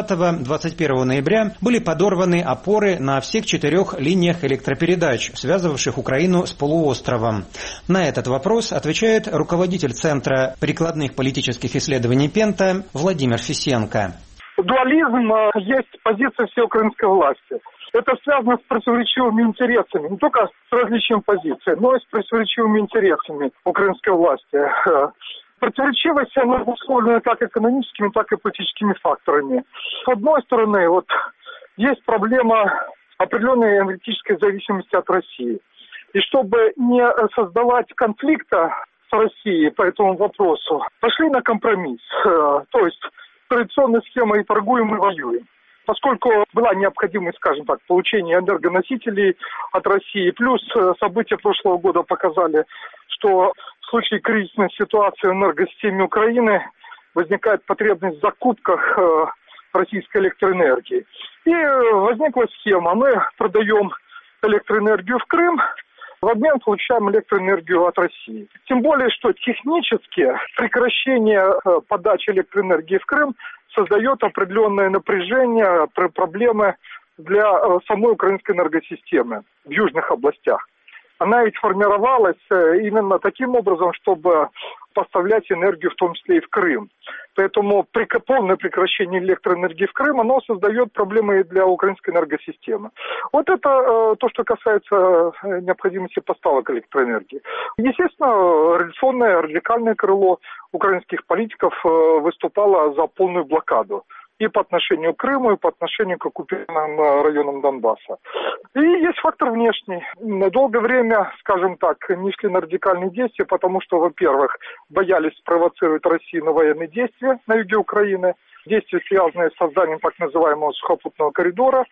[SPEAKER 8] 20-21 ноября были подорваны опоры на всех 4 линиях электропередач, связывавших Украину с полуостровом? На этот вопрос отвечает руководитель Центра прикладных политических исследований Пента Владимир Фисенко.
[SPEAKER 10] Дуализм есть позиция всей украинской власти. Это связано с противоречивыми интересами, не только с различием позиций, но и с противоречивыми интересами украинской власти. Противоречивость она обусловлена как экономическими, так и политическими факторами. С одной стороны, есть проблема определенной энергетической зависимости от России. И чтобы не создавать конфликта с Россией по этому вопросу, пошли на компромисс. То есть традиционная схема и торгуем, и воюем. Поскольку была необходимость, скажем так, получения энергоносителей от России, плюс события прошлого года показали, что в случае кризисной ситуации в энергосистеме Украины возникает потребность в закупках российской электроэнергии. И возникла схема. Мы продаем электроэнергию в Крым, в обмен получаем электроэнергию от России. Тем более, что технически прекращение подачи электроэнергии в Крым создает определенное напряжение, проблемы для самой украинской энергосистемы в южных областях. Она ведь формировалась именно таким образом, чтобы поставлять энергию, в том числе и в Крым. Поэтому полное прекращение электроэнергии в Крым, оно создает проблемы и для украинской энергосистемы. Вот это то, что касается необходимости поставок электроэнергии. Естественно, революционное, радикальное крыло украинских политиков выступало за полную блокаду. И по отношению к Крыму, и по отношению к оккупированным районам Донбасса. И есть фактор внешний. На долгое время, скажем так, не шли на радикальные действия, потому что, во-первых, боялись спровоцировать Россию на военные действия на юге Украины, действия, связанные с созданием так называемого сухопутного коридора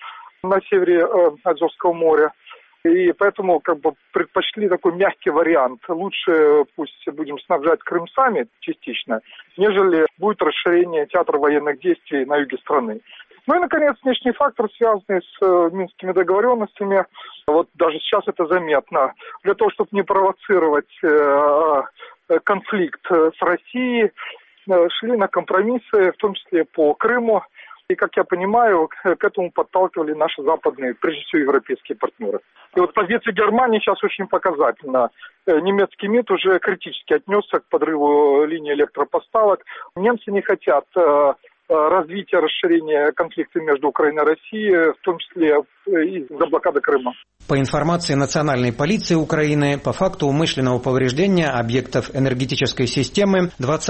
[SPEAKER 10] на севере Азовского моря. И поэтому предпочли такой мягкий вариант. Лучше пусть будем снабжать Крым сами частично, нежели будет расширение театра военных действий на юге страны. Ну и, наконец, внешний фактор, связанный с минскими договоренностями. Вот даже сейчас это заметно. Для того, чтобы не провоцировать конфликт с Россией, шли на компромиссы, в том числе по Крыму. И, как я понимаю, к этому подталкивали наши западные, прежде всего, европейские партнеры. И вот позиция Германии сейчас очень показательна. Немецкий МИД уже критически отнесся к подрыву линии электропоставок. Немцы не хотят развития, расширения конфликта между Украиной и Россией, в том числе из-за блокады Крыма.
[SPEAKER 8] По информации Национальной полиции Украины, по факту умышленного повреждения объектов энергетической системы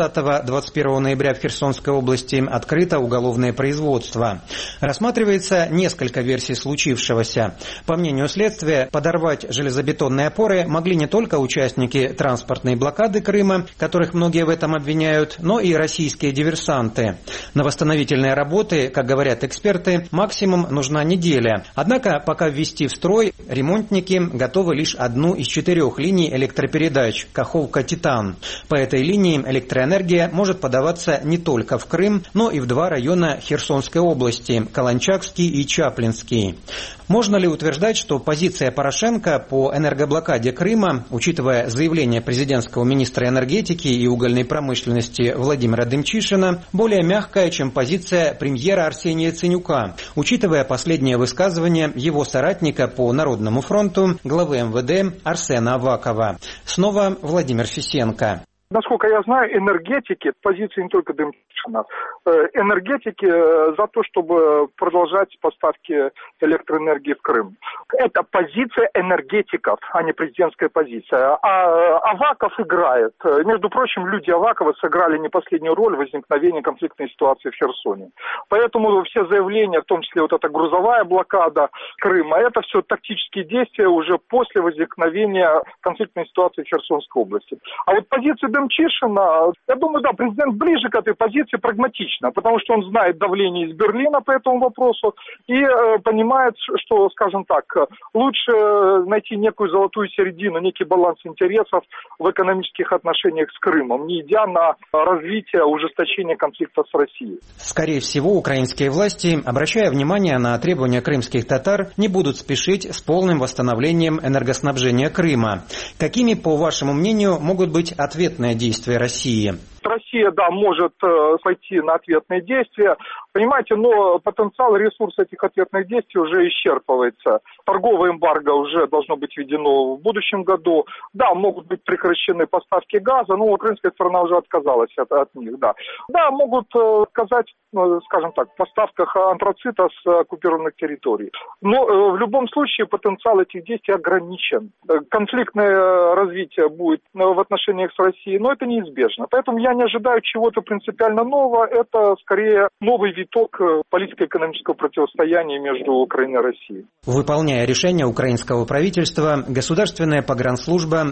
[SPEAKER 8] 20-21 ноября в Херсонской области открыто уголовное производство. Рассматривается несколько версий случившегося. По мнению следствия, подорвать железобетонные опоры могли не только участники транспортной блокады Крыма, которых многие в этом обвиняют, но и российские диверсанты. На восстановительные работы, как говорят эксперты, максимум нужна неделя. Однако, пока ввести в строй, ремонтники готовы лишь одну из 4 линий электропередач Каховка-Титан. По этой линии электроэнергия может подаваться не только в Крым, но и в 2 района Херсонской области – Каланчакский и Чаплинский. Можно ли утверждать, что позиция Порошенко по энергоблокаде Крыма, учитывая заявление президентского министра энергетики и угольной промышленности Владимира Демчишина, более мягкая, чем позиция премьера Арсения Яценюка, учитывая последнее высказывание его соратника по Народному фронту, главы МВД Арсена Авакова? Снова Владимир Фисенко.
[SPEAKER 10] Насколько я знаю, энергетики, позиции не только Демчишина, энергетики за то, чтобы продолжать поставки электроэнергии в Крым. Это позиция энергетиков, а не президентская позиция. А Аваков играет. Между прочим, люди Авакова сыграли не последнюю роль в возникновении конфликтной ситуации в Херсоне. Поэтому все заявления, в том числе вот эта грузовая блокада Крыма, это все тактические действия уже после возникновения конфликтной ситуации в Херсонской области. А вот позиция Демчишина, я думаю, да, президент ближе к этой позиции прагматично, потому что он знает давление из Берлина по этому вопросу и понимает, что, скажем так, лучше найти некую золотую середину, некий баланс интересов в экономических отношениях с Крымом, не идя на развитие, ужесточение конфликта с Россией.
[SPEAKER 8] Скорее всего, украинские власти, обращая внимание на требования крымских татар, не будут спешить с полным восстановлением энергоснабжения Крыма. Какими, по вашему мнению, могут быть ответные действия России?
[SPEAKER 10] Россия, да, может пойти на ответные действия, понимаете, но потенциал, ресурс этих ответных действий уже исчерпывается. Торговое эмбарго уже должно быть введено в будущем году. Да, могут быть прекращены поставки газа, но украинская сторона уже отказалась от них, да. Да, могут отказать, скажем так, в поставках антрацита с оккупированных территорий. Но в любом случае потенциал этих действий ограничен. Конфликтное развитие будет в отношениях с Россией, но это неизбежно. Поэтому я не ожидаю чего-то принципиально нового. Это скорее новый виток политико-экономического противостояния между Украиной и Россией.
[SPEAKER 8] Выполняя решение украинского правительства, Государственная погранслужба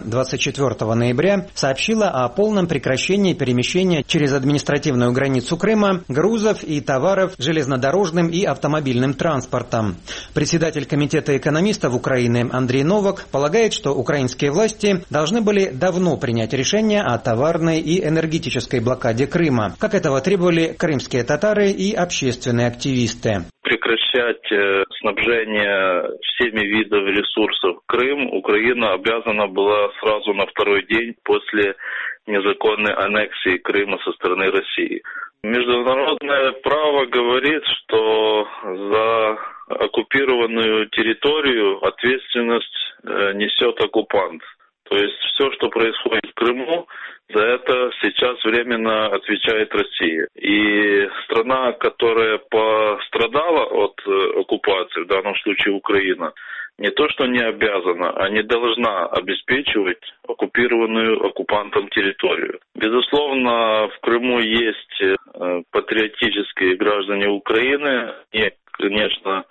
[SPEAKER 8] 24 ноября сообщила о полном прекращении перемещения через административную границу Крыма грузов и товаров железнодорожным и автомобильным транспортом. Председатель Комитета экономистов Украины Андрей Новак полагает, что украинские власти должны были давно принять решение о товарной и энергетической блокаде Крыма, как этого требовали крымские татары и общественные активисты.
[SPEAKER 11] Прекращать снабжение всеми видами ресурсов Крым Украина обязана была сразу на второй день после незаконной аннексии Крыма со стороны России. Международное право говорит, что за оккупированную территорию ответственность несет оккупант. То есть все, что происходит в Крыму, за это сейчас временно отвечает Россия. И страна, которая пострадала от оккупации, в данном случае Украина, не то что не обязана, а не должна обеспечивать оккупированную оккупантом территорию. Безусловно, в Крыму есть патриотические граждане Украины, и, конечно,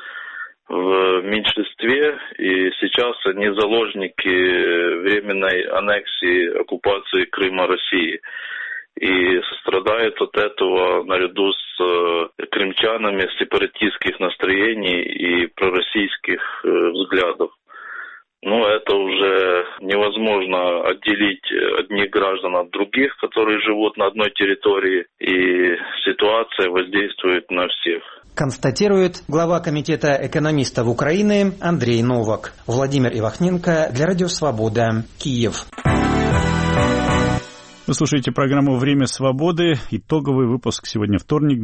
[SPEAKER 11] в меньшинстве, и сейчас они заложники временной аннексии, оккупации Крыма России. И страдают от этого наряду с крымчанами сепаратистских настроений и пророссийских взглядов. Но это уже невозможно отделить одних граждан от других, которые живут на одной территории, и ситуация воздействует на всех.
[SPEAKER 8] Констатирует глава комитета экономистов Украины Андрей Новак. Владимир Ивахненко для Радио Свобода, Киев.
[SPEAKER 1] Вы слушаете программу «Время свободы». Итоговый выпуск сегодня вторник,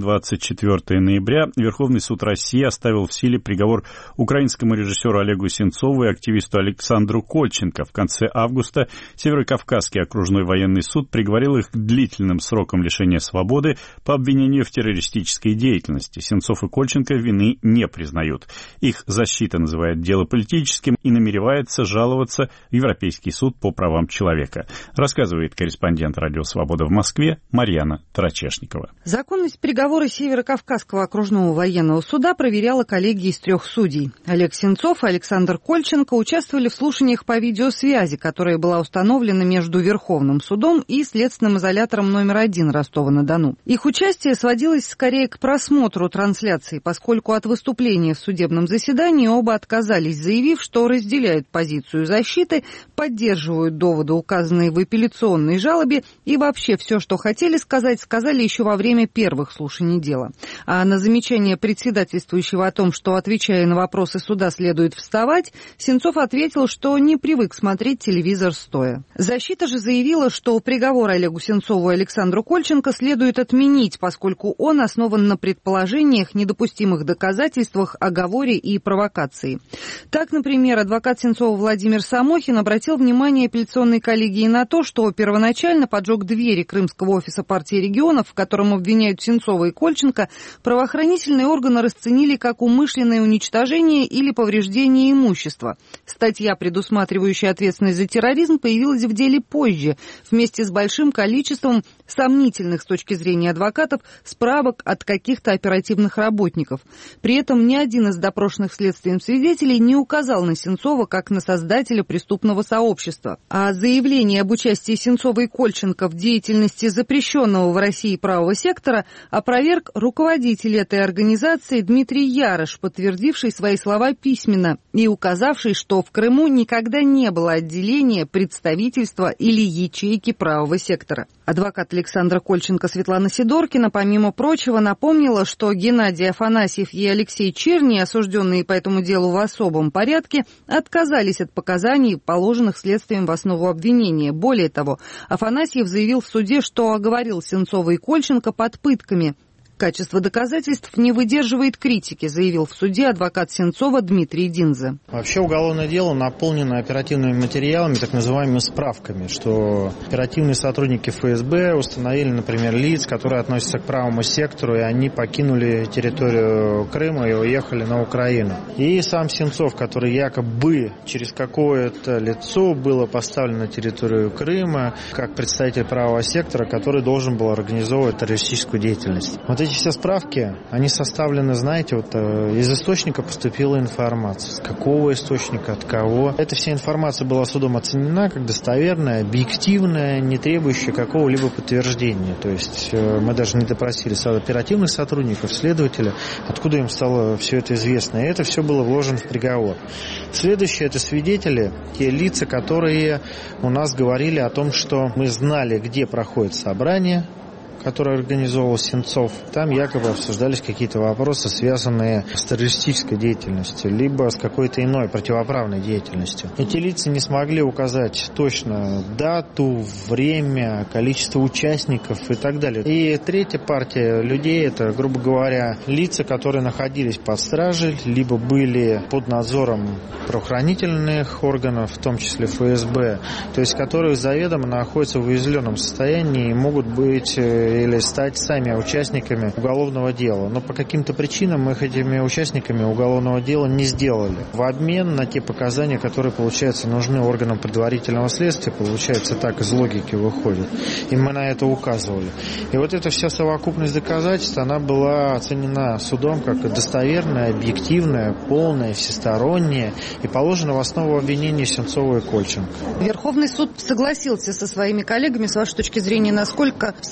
[SPEAKER 1] 24 ноября. Верховный суд России оставил в силе приговор украинскому режиссеру Олегу Сенцову и активисту Александру Кольченко. В конце августа Северокавказский окружной военный суд приговорил их к длительным срокам лишения свободы по обвинению в террористической деятельности. Сенцов и Кольченко вины не признают. Их защита называет дело политическим и намеревается жаловаться в Европейский суд по правам человека. Рассказывает корреспондент Радио Свобода в Москве Марьяна Тарачешникова.
[SPEAKER 12] Законность приговора Северокавказского окружного военного суда проверяла коллегия из 3 судей. Олег Сенцов и Александр Кольченко участвовали в слушаниях по видеосвязи, которая была установлена между Верховным судом и следственным изолятором номер 1 Ростова-на-Дону. Их участие сводилось скорее к просмотру трансляции, поскольку от выступления в судебном заседании оба отказались, заявив, что разделяют позицию защиты, поддерживают доводы, указанные в апелляционной жалобе, и вообще все, что хотели сказать, сказали еще во время первых слушаний дела. А на замечание председательствующего о том, что, отвечая на вопросы суда, следует вставать, Сенцов ответил, что не привык смотреть телевизор стоя. Защита же заявила, что приговор Олегу Сенцову и Александру Кольченко следует отменить, поскольку он основан на предположениях, недопустимых доказательствах, оговоре и провокации. Так, например, адвокат Сенцова Владимир Самохин обратил внимание апелляционной коллегии на то, что первоначально поджог двери Крымского офиса партии регионов, в котором обвиняют Сенцова и Кольченко, правоохранительные органы расценили как умышленное уничтожение или повреждение имущества. Статья, предусматривающая ответственность за терроризм, появилась в деле позже, вместе с большим количеством сомнительных с точки зрения адвокатов справок от каких-то оперативных работников. При этом ни один из допрошенных следствием свидетелей не указал на Сенцова как на создателя преступного сообщества. А заявление об участии Сенцова и Кольченко в деятельности запрещенного в России правого сектора опроверг руководитель этой организации Дмитрий Ярош, подтвердивший свои слова письменно и указавший, что в Крыму никогда не было отделения, представительства или ячейки правого сектора. Адвокат Александра Кольченко Светлана Сидоркина, помимо прочего, напомнила, что Геннадий Афанасьев и Алексей Черни, осужденные по этому делу в особом порядке, отказались от показаний, положенных следствием в основу обвинения. Более того, Афанасьев заявил в суде, что оговорил Сенцова и Кольченко под пытками. Качество доказательств не выдерживает критики, заявил в суде адвокат Сенцова Дмитрий Динзе.
[SPEAKER 13] Вообще уголовное дело наполнено оперативными материалами, так называемыми справками, что оперативные сотрудники ФСБ установили, например, лиц, которые относятся к правому сектору, и они покинули территорию Крыма и уехали на Украину. И сам Сенцов, который якобы через какое-то лицо было поставлен на территорию Крыма, как представитель правого сектора, который должен был организовывать террористическую деятельность. Вот эти все справки, они составлены, знаете, вот из источника поступила информация. С какого источника, от кого. Эта вся информация была судом оценена как достоверная, объективная, не требующая какого-либо подтверждения. То есть мы даже не допросили оперативных сотрудников, следователя, откуда им стало все это известно. И это все было вложено в приговор. Следующее — это свидетели, те лица, которые у нас говорили о том, что мы знали, где проходит собрание, который организовал Сенцов. Там якобы обсуждались какие-то вопросы, связанные с террористической деятельностью, либо с какой-то иной противоправной деятельностью. Эти лица не смогли указать точно дату, время, количество участников и так далее. И третья партия людей — это, грубо говоря, лица, которые находились под стражей, либо были под надзором правоохранительных органов, в том числе ФСБ, то есть которые заведомо находятся в уязвленном состоянии и могут быть или стать сами участниками уголовного дела. Но по каким-то причинам мы их этими участниками уголовного дела не сделали. В обмен на те показания, которые, получается, нужны органам предварительного следствия, получается, так из логики выходит. И мы на это указывали. И вот эта вся совокупность доказательств, она была оценена судом как достоверная, объективная, полная, всесторонняя и положена в основу обвинения Сенцова и Кольченко.
[SPEAKER 12] Верховный суд согласился со своими коллегами. С вашей точки зрения, насколько сложно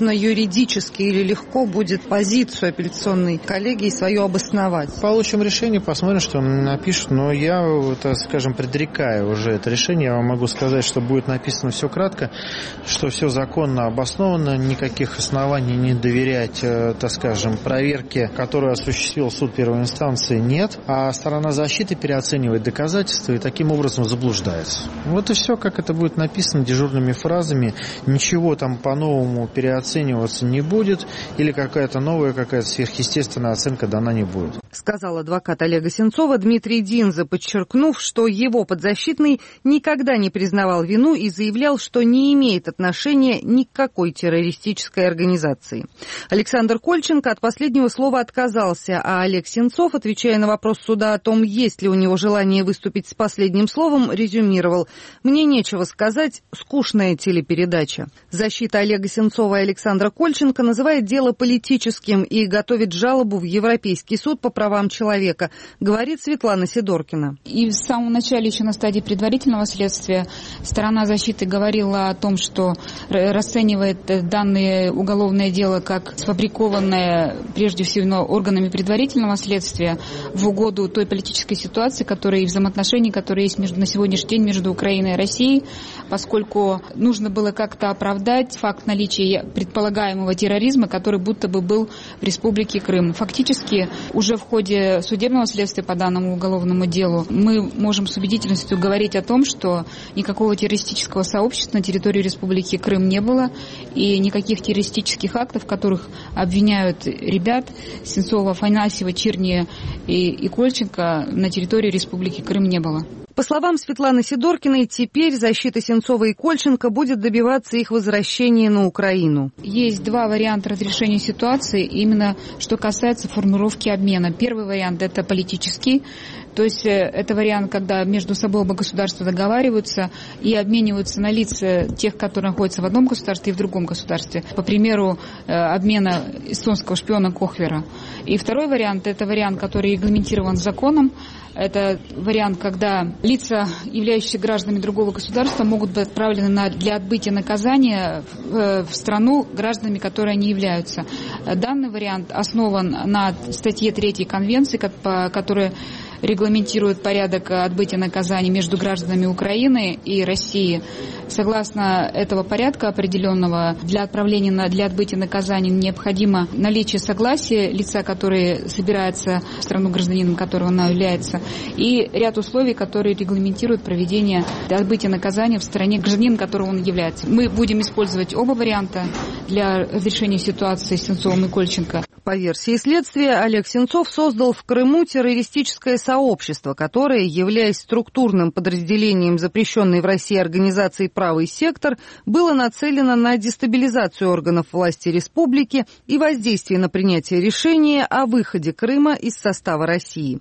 [SPEAKER 12] сложно юридически или легко будет позицию апелляционной коллегии свою обосновать?
[SPEAKER 13] Получим решение, посмотрим, что он напишет. Но я, так скажем, предрекаю уже это решение. Я вам могу сказать, что будет написано все кратко, что все законно обосновано, никаких оснований не доверять, так скажем, проверке, которую осуществил суд первой инстанции, нет. А сторона защиты переоценивает доказательства и таким образом заблуждается. Вот и все, как это будет написано дежурными фразами. Ничего там по-новому переоцениваться не будет, или какая-то новая, какая-то сверхъестественная оценка дана не будет.
[SPEAKER 12] Сказал адвокат Олега Сенцова Дмитрий Динза, подчеркнув, что его подзащитный никогда не признавал вину и заявлял, что не имеет отношения ни к какой террористической организации. Александр Кольченко от последнего слова отказался, а Олег Сенцов, отвечая на вопрос суда о том, есть ли у него желание выступить с последним словом, резюмировал: «Мне нечего сказать, скучная телепередача». Защита Олега Сенцова и Александра Кольченко называет дело политическим и готовит жалобу в Европейский суд по правам человека, говорит Светлана Сидоркина.
[SPEAKER 14] И в самом начале, еще на стадии предварительного следствия, сторона защиты говорила о том, что расценивает данное уголовное дело как сфабрикованное, прежде всего, органами предварительного следствия в угоду той политической ситуации, которая и взаимоотношений, которые есть на сегодняшний день между Украиной и Россией, поскольку нужно было как-то оправдать факт наличия предполагаемого терроризма, который будто бы был в Республике Крым. Фактически, уже в ходе судебного следствия по данному уголовному делу мы можем с убедительностью говорить о том, что никакого террористического сообщества на территории Республики Крым не было, и никаких террористических актов, в которых обвиняют ребят Сенцова, Афанасьева, Чирни и Кольченко, на территории Республики Крым не было.
[SPEAKER 12] По словам Светланы Сидоркиной, теперь защита Сенцова и Кольченко будет добиваться их возвращения на Украину.
[SPEAKER 14] Есть два варианта разрешения ситуации, именно что касается формулировки обмена. Первый вариант – это политический. То есть это вариант, когда между собой оба государства договариваются и обмениваются на лица тех, которые находятся в одном государстве и в другом государстве. По примеру обмена эстонского шпиона Кохвера. И второй вариант – это вариант, который регламентирован законом. Это вариант, когда лица, являющиеся гражданами другого государства, могут быть отправлены для отбытия наказания в страну, гражданами которой они являются. Данный вариант основан на статье 3 Конвенции, которая регламентирует порядок отбытия наказаний между гражданами Украины и России. Согласно этого порядка определенного, для отправления для отбытия наказания необходимо наличие согласия лица, который собирается в страну, гражданином которого она является, и ряд условий, которые регламентируют проведение отбытия наказания в стране, гражданина которого он является. Мы будем использовать оба варианта для разрешения ситуации с Сенцовым и Кольченко.
[SPEAKER 12] По версии следствия, Олег Сенцов создал в Крыму террористическое сообщество, которое, являясь структурным подразделением запрещенной в России организации «Правый сектор», было нацелено на дестабилизацию органов власти республики и воздействие на принятие решения о выходе Крыма из состава России.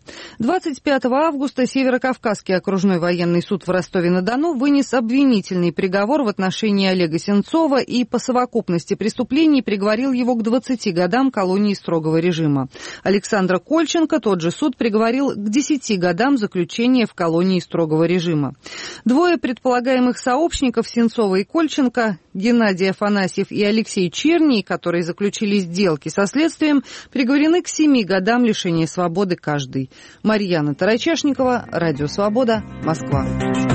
[SPEAKER 12] 25 августа Северокавказский окружной военный суд в Ростове-на-Дону вынес обвинительный приговор в отношении Олега Сенцова и по совокупности преступлений приговорил его к 20 годам колонии строгого режима. Александра Кольченко тот же суд приговорил к 10 годам заключения в колонии строгого режима. Двое предполагаемых сообщников Сенцова и Кольченко, Геннадий Афанасьев и Алексей Чирний, которые заключили сделки со следствием, приговорены к 7 годам лишения свободы каждый. Марьяна Тарачешникова, Радио Свобода, Москва.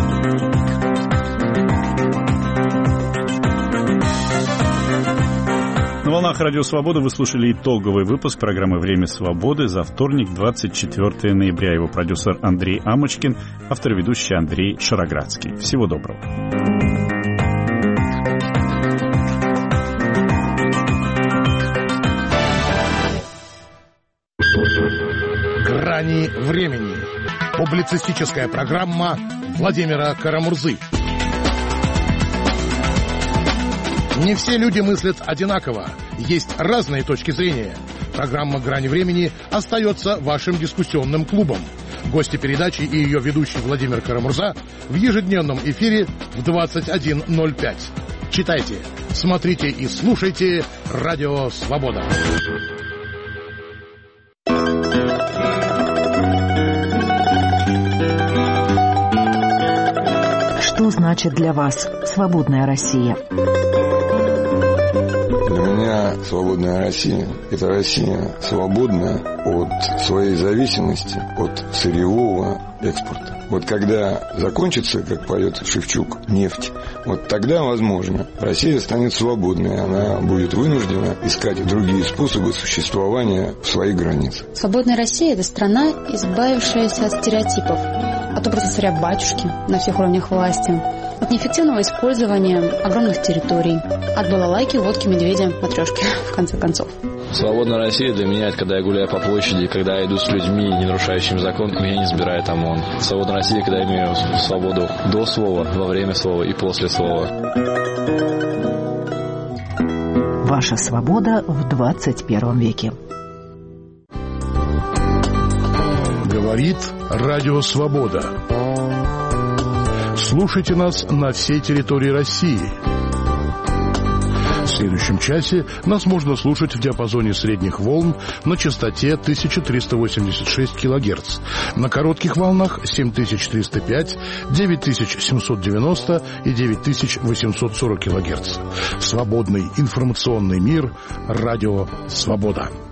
[SPEAKER 1] На волнах Радио Свобода вы слушали итоговый выпуск программы «Время свободы» за вторник, 24 ноября. Его продюсер Андрей Амочкин, автор и ведущий Андрей Шароградский. Всего доброго.
[SPEAKER 15] «Грани времени». Публицистическая программа Владимира Карамурзы. Не все люди мыслят одинаково. Есть разные точки зрения. Программа «Грани времени» остается вашим дискуссионным клубом. Гости передачи и ее ведущий Владимир Карамурза в ежедневном эфире в 21:05. Читайте, смотрите и слушайте «Радио Свобода».
[SPEAKER 16] Что значит для вас свободная Россия?
[SPEAKER 17] Для меня
[SPEAKER 16] Моя свободная Россия – это Россия свободная от своей зависимости от сырьевого экспорта. Вот когда закончится, как поет Шевчук, нефть, вот тогда, возможно, Россия станет свободной. Она будет вынуждена искать другие способы существования в своих границах.
[SPEAKER 17] Свободная Россия – это страна, избавившаяся от стереотипов, от образа царя-батюшки на всех уровнях власти, от неэффективного использования огромных территорий, от балалайки, водки, медведя, матрешки, в конце концов.
[SPEAKER 18] Свободная Россия для меня – это когда я гуляю по площади, когда я иду с людьми, не нарушающими закон, меня не сбирает ОМОН. Свободная Россия, когда я имею свободу до слова, во время слова и после слова.
[SPEAKER 19] Ваша свобода в 21 веке.
[SPEAKER 15] Говорит Радио Свобода. Слушайте нас на всей территории России. В следующем часе нас можно слушать в диапазоне средних волн на частоте 1386 кГц, на коротких волнах 7305, 9790 и 9840 кГц. Свободный информационный мир. Радио Свобода.